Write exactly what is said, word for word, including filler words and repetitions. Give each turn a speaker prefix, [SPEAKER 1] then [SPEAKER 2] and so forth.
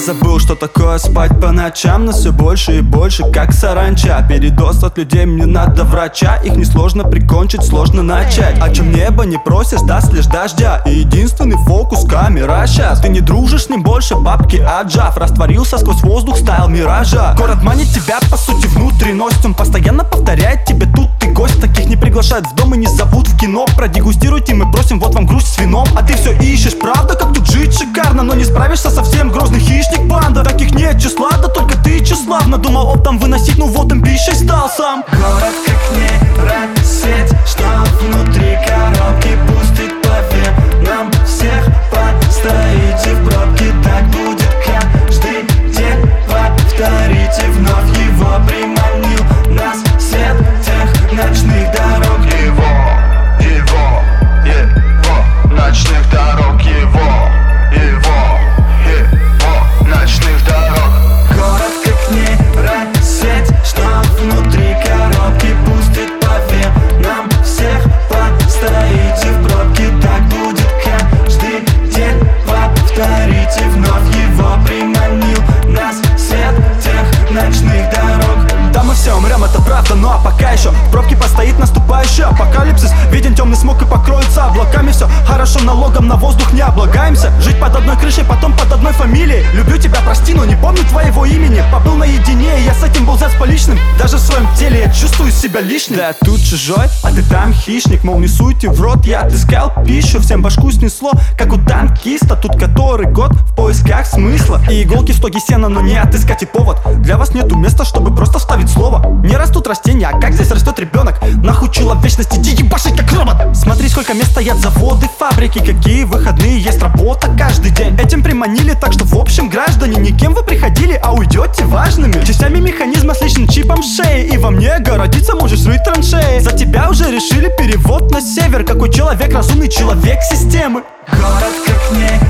[SPEAKER 1] забыл, что такое спать по ночам, но все больше и больше, как саранча. Передоз от людей, мне надо врача. Их несложно прикончить, сложно начать. О чем небо не просишь, даст лишь дождя. И единственный фокус камера сейчас. Ты не дружишь с ним больше, бабки отжав. Растворился сквозь воздух, стайл миража. Город манит тебя, по сути, внутренность. Он постоянно повторяет тебе: тут ты гость. Таких не приглашают в дом и не зовут в кино. Продегустируйте, мы просим, вот вам грусть с вином. А ты все ищешь, правда, как тут жить шикарно. Но не справишься совсем, грозный хищник банда. Таких нет числа, да только ты тщеславно. Думал оптом выносить, ну вот им пищей стал сам.
[SPEAKER 2] Город как нейросеть, что внутри коробки пустит по венам. Всех подстоите в пробке, так будет каждый день. Повторите вновь, его приманил нас свет тех ночных дорог.
[SPEAKER 3] Его, его, его, ночных дорог. Его, его, его, ночных дорог.
[SPEAKER 2] Город как нейросеть, что внутри коробки пустит по венам. Всех подстоите в пробке, так будет каждый день. Повторите вновь, его приманил нас свет тех ночных дорог.
[SPEAKER 1] Да, мы все умрем, это правда, ну а пока еще в пробке постоит наступающий апокалипсис. Виден темный смог и покроется облаками. Все хорошо, налогом на воздух не облагаемся. Жить под одной крышей, потом под одной фамилией. Люблю тебя, прости, но не помню твоего имени. Побыл наедине, и я с этим был заспаличным. Даже в своем теле я чувствую себя лишним. Да я тут чужой, а ты там хищник. Мол, не суйте в рот, я отыскал пищу. Всем башку снесло, как у танкиста. Тут который год в поисках смысла. И иголки в стоге сена, но не отыскать и повод. Для вас нету места, чтобы просто вставить слово. Не растут растения, а как здесь растет ребенок? Нахуй человечность, иди ебашить как робот. Смотри, сколько мест стоят заводы, фабрики. Какие выходные, есть работа каждый день. Этим приманили, так что в общем, граждане, не кем вы приходили, а уйдете важными частями механизма с личным чипом шеи. И во мне городиться можешь рыть траншеи. За тебя уже решили перевод на север. Какой человек разумный, человек системы.
[SPEAKER 2] Город как ней